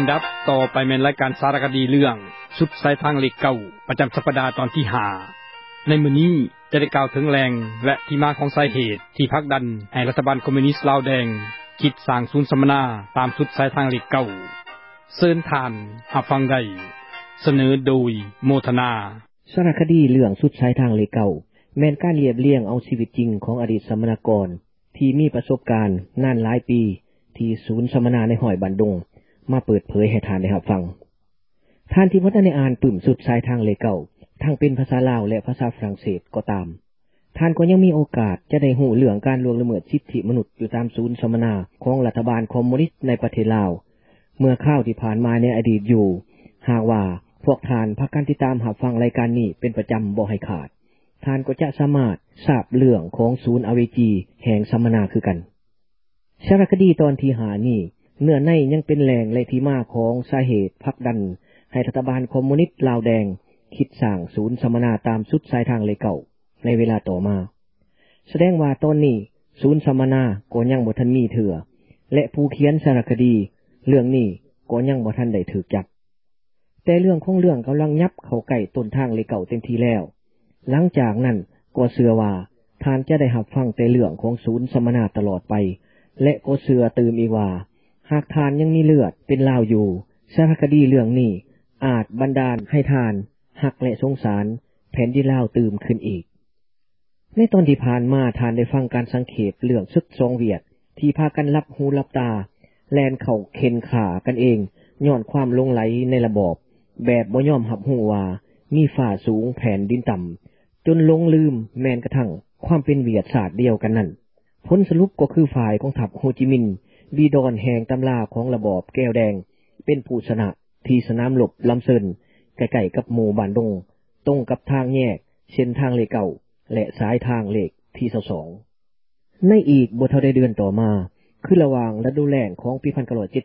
ลำดับต่อไปเป็นรายการสารคดีเรื่องสุดสายทางเหล็กเก่าประจำสัปดาห์ตอนที่5ในมื้อนี้จะได้กล่าวถึงแรงและที่มาของสาเหตุที่ผลักดันให้รัฐบาลคอมมิวนิสต์ลาวแดงคิดสร้างศูนย์สัมมนาตามสุดสายทางเหล็กเก่าเชิญท่านรับฟังได้เสนอโดยโมทนาสารคดีเรื่องสุดสายทางเหล็กเก่าแม่นการเรียบเรียงเอาชีวิตจริงของอดีตสัมมนากรที่มีประสบการณ์นานหลายปีที่ศูนย์สัมมนาในห้อยบันดงมาเปิดเผยให้ท่านได้รับฟังท่านที่บ่ได้อ่านปึ้มสุดสายทางเหล็กเก่าทั้งเป็นภาษาลาวและภาษาฝรั่งเศสก็ตามท่านก็ยังมีโอกาสจะได้รู้เรื่องการล่วงละเมิดสิทธิมนุษย์อยู่ตามศูนย์สัมมนาของรัฐบาลคอมมิวนิสต์ในประเทศลาวเมื่อคราวที่ผ่านมาในอดีตอยู่หากว่าพวกท่านพากันติดตามรับฟังรายการนี้เป็นประจำบ่ให้ขาดท่านก็จะสามารถทราบเรื่องของศูนย์ AVG แห่งสัมมนาคือกันสารคดีตอนที่5นี้เนื้อในยังเป็นแหล่งและที่มาของสาเหตุผลักดันให้รัฐบาลคอมมิวนิสต์ลาวแดงคิดสร้างศูนย์สัมมนาตามสุดสายทางเหล็กเก่าในเวลาต่อมาแสดงว่าตอนนี้ศูนย์สัมมนาก็ยังบ่ทันมีเถื่อและผู้เขียนสารคดีเรื่องนี้ก็ยังบ่ทันได้ถูกจับแต่เรื่องของเรื่องกำลังยับเข้าใกล้ต้นทางเหล็กเก่าเต็มทีแล้วหลังจากนั้นก็เชื่อว่าท่านจะได้รับฟังแต่เรื่องของศูนย์สัมมนาตลอดไปและก็เชื่อตื่มอีกว่าหากท่านยังมีเลือดเป็นลาวอยู่สารคดีเรื่องนี้อาจบันดาลให้ท่านฮักและสงสารแผ่นดินลาวตื่มขึ้นอีกในตอนที่ผ่านมาท่านได้ฟังการสังเขปเรื่องศึกสองเวียดที่พากันลับหูลับตาแลนเข้าเข็นขากันเองย้อนความหลงไหลในระบอบแบบบ่ยอมรับรู้ว่ามีฝ่าสูงแผ่นดินต่ำจนหลงลืมแม้กระทั่งความเป็นเวียดศาสตร์เดียวกันนั่นผลสรุปก็คือฝ่ายของทัพโฮจิมินห์บีดอนแห่งตำราของระบอบแก้วแดงเป็นผู้ชนะที่สนามรบลำเซินใกล้ๆกับหมู่บ้านดงตรงกับทางแยกเส้นทางเหล็กเก่าและสายทางเหล็กที่22ในอีกบ่เท่าใดเดือนต่อมาคือระหว่างฤดูแล้งของปี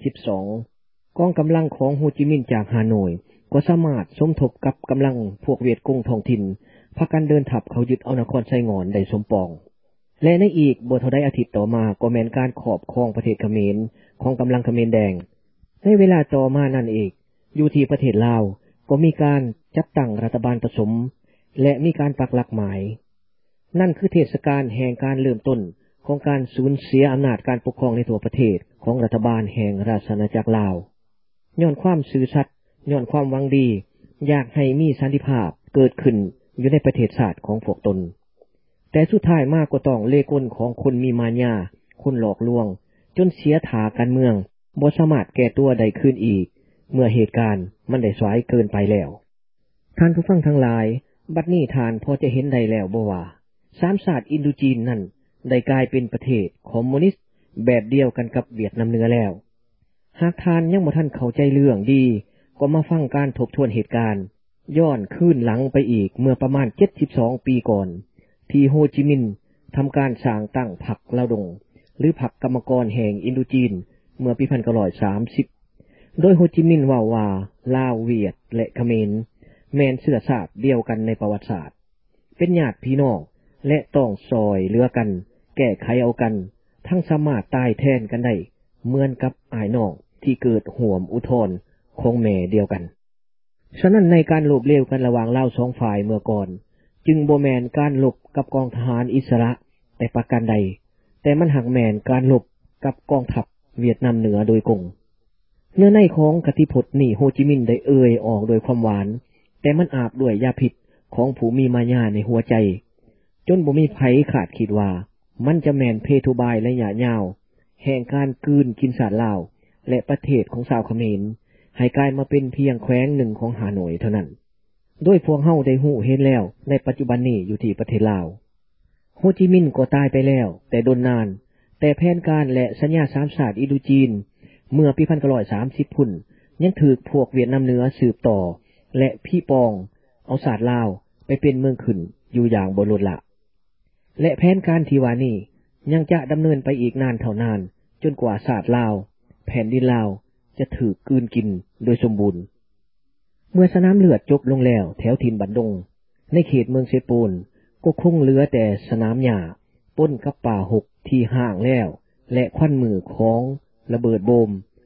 1972กองกำลังของโฮจิมินห์จากฮานอยก็สามารถสมทบกับกำลังพวกเวียดกงท้องถิ่นพากันเดินทัพเข้ายึดเอานครไซงอนได้สมปองและในอีกบ่เท่าใดอาทิตย์ต่อมาก็แม่นการครอบครองประเทศเขมรของกำลังเขมรแดงในเวลาต่อมานั่นเองอยู่ที่ประเทศลาวก็มีการจัดตั้งรัฐบาลผสมและมีการปักหลักหมายนั่นคือเทศกาลแห่งการเริ่มต้นของการสูญเสียอำนาจการปกครองในทั่วประเทศของรัฐบาลแห่งราชอาณาจักรลาวย้อนความซื่อสัตย์ย้อนความหวังดีอยากให้มีสันติภาพเกิดขึ้นอยู่ในประเทศชาติของพวกตนแต่สุดท้ายมาก็ต้องเล่กลของคนมีมารยาคนหลอกลวงจนเสียถาการเมืองบ่สามารถแก้ตัวได้ขึ้นอีกเมื่อเหตุการณ์มันได้สายเกินไปแล้วท่านผู้ฟังทั้งหลายบัดนี้ท่านพอจะเห็นได้แล้วบ่ว่าสามชาติอินโดจีนนั่นได้กลายเป็นประเทศคอมมิวนิสต์แบบเดียวกันกับเวียดนามเหนือแล้วหากท่านยังบ่ทันเข้าใจเรื่องดีก็มาฟังการทบทวนเหตุการณ์ย้อนคืนหลังไปอีกเมื่อประมาณ72ปีก่อนที่โฮจิมินห์ทำการสร้างตั้งพรรคลาวดงหรือพรรคกรรมกรแห่งอินโดจีนเมื่อปี1930โดยโฮจิมินห์ว่าลาวเวียดและเขมรแม่นเชื้อชาติเดียวกันในประวัติศาสตร์เป็นญาติพี่น้องและต้องซอยเหลือกันแก้ไขเอากันทั้งสามารถตายแทนกันได้เหมือนกับอ้ายน้องที่เกิดห่วมอุทธรของแม่เดียวกันฉะนั้นในการลบเลวกันระหว่างลาวสองฝ่ายเมื่อก่อนจึงบ่แม่นการลบกับกองทหารอิสระแต่ประการใดแต่มันหักแม่นการลบกับกองทัพเวียดนามเหนือโดยกงเนื้อในของกติพจน์นี่โฮจิมินห์ได้เอ่ยออกโดยความหวานแต่มันอาบด้วยยาพิษของผู้มีมารยาในหัวใจจนบ่มีไผขาดคิดว่ามันจะแม่นเพทุบายระยะยาวแห่งการกลืนกินชาติลาวและประเทศของชาวเขมรให้กลายมาเป็นเพียงแขวงหนึ่งของฮานอยเท่านั้นโดยพวกเฮาได้ฮู้เห็นแล้วในปัจจุบันนี้อยู่ที่ประเทศลาวโฮจิมินห์ก็ตายไปแล้วแต่ดนนานแต่แผนการและสัญญาสามชาติอินโดจีนเมื่อปี1930พุ่นยังถูกพวกเวียดนามเหนือสืบต่อและพี่ปองเอาชาติลาวไปเป็นเมืองขึ้นอยู่อย่างบ่ลดละและแผนการที่ว่านี้ยังจะดำเนินไปอีกนานเท่านานจนกว่าชาติลาวแผ่นดินลาวจะถูกกลืนกินโดยสมบูรณ์เมื่อสนามเลือดจบลงแล้วแถวถิ่นบันดงในเขตเมืองเซโปนก็คงเหลือแต่สนามหญ้าปนกับป่าหกที่ห่างแล้วและควันมือของระเบิดโบม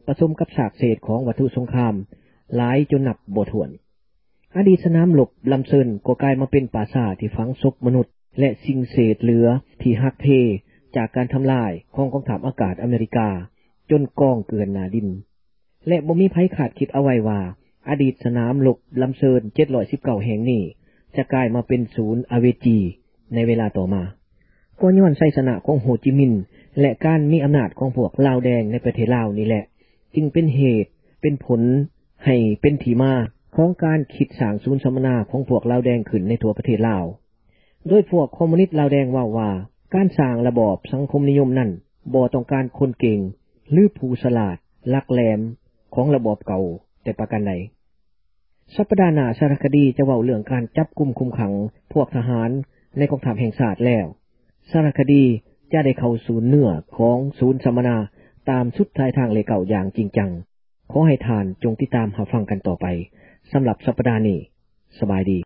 ผสมกับซากเศษของวัตถุสงครามหลายจนนับบ่ถ้วนอดีตสนามรบลำเซินก็กลายมาเป็นปราสาทที่ฝังศพมนุษย์และสิ่งเศษเหลือที่หักเพจากการทำลายของกองทัพอากาศอเมริกาจนกองเกินหน้าดินและบ่มีไผคาดคิดเอาไว้ว่าอดีตสนามรบลำเซิน719แห่งนี้จะกลายมาเป็นศูนย์อเวจีในเวลาต่อมาก็ย้อนชัยชนะของโฮจิมินห์และการมีอำนาจของพวกลาวแดงในประเทศลาวนี่แหละจึงเป็นเหตุเป็นผลให้เป็นที่มาของการคิดสร้างศูนย์สัมมนาของพวกลาวแดงขึ้นในทั่วประเทศลาวโดยพวกคอมมิวนิสต์ลาวแดงว่าการสร้างระบอบสังคมนิยมนั้นบ่ต้องการคนเก่งหรือผู้ฉลาดลักแหลมของระบอบเก่าแต่ประการใดสัปดาห์หน้าสารคดีจะเว้าเรื่องการจับกุมคุมขังพวกทหารในกองทัพแห่งชาติแล้วสารคดีจะได้เข้าสู่เนื้อของศูนย์สัมมนาตามสุดท้ายทางเลเก่าอย่างจริงจังขอให้ทานจงติดตามรับฟังกันต่อไปสำหรับสัปดาห์นี้สบายดี